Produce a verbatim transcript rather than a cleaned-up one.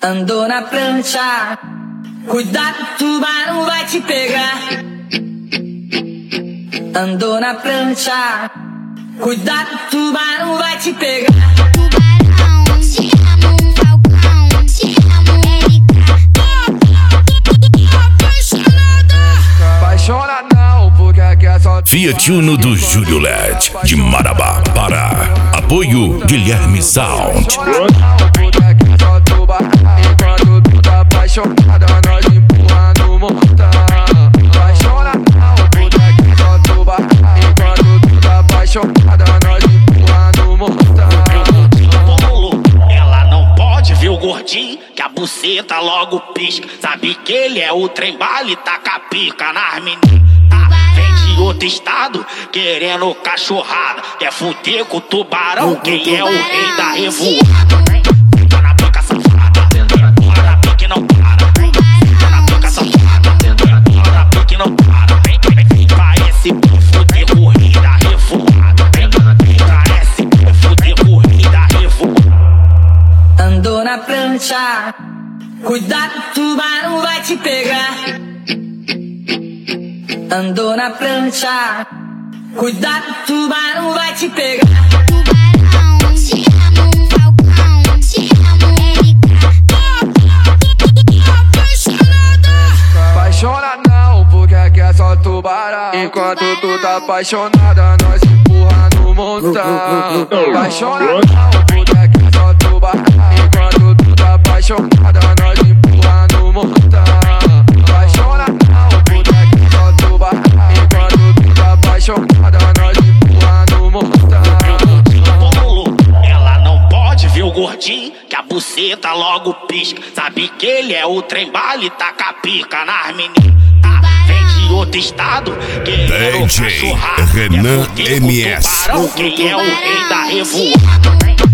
Andou na prancha, cuidado, tubarão vai te pegar. Andou na prancha, cuidado, tubarão vai te pegar. Tubarão, te amo, falcão, te amo, L K. Apaixona não, porque aqui é só Fiat Uno do Júlio L E D, de Marabá, Pará. Apoio Guilherme Sound. Enquanto tu tá apaixonada, nós empurra no montão. Apaixona não, porque aqui é só tubarão. Enquanto tu tá apaixonada, nós empurra no montão. Ela não pode ver o gordinho, que a buceta logo pisca. Sabe que ele é o trem bala e taca pica nas meninas. Vem de outro estado, querendo cachorrada. Quer fuder com o tubarão, quem é o rei da revoada. Fica na pica safada, empurra na pique não para. Fica na pica safada, empurra na pique não para. Parece fuder com o rei da revoada. Parece fuder com o rei da revoada. Andou na prancha, cuidado, tubarão vai te pegar. Andou na prancha, cuidado, tubarão vai te pegar. Tubarão, te amo, falcão, te amo, L K. Apaixona não, porque aqui é só tubarão. Enquanto tu tá apaixonada, nós empurra no montão. Apaixona não, porque aqui é só tubarão. Enquanto tu tá apaixonada, nós empurra no montão. Apaixona não, porque aqui é só tubarão. Enquanto tu tá apaixonada, nós empurra no montão. Ela não pode ver o gordinho, que a buceta logo pisca. Sabe que ele é o trem bala e taca pica nas meninas. Vem de outro estado, querendo D J cachorrada. Renan Quer fuder com o M S. tubarão, quem é o rei da revoada.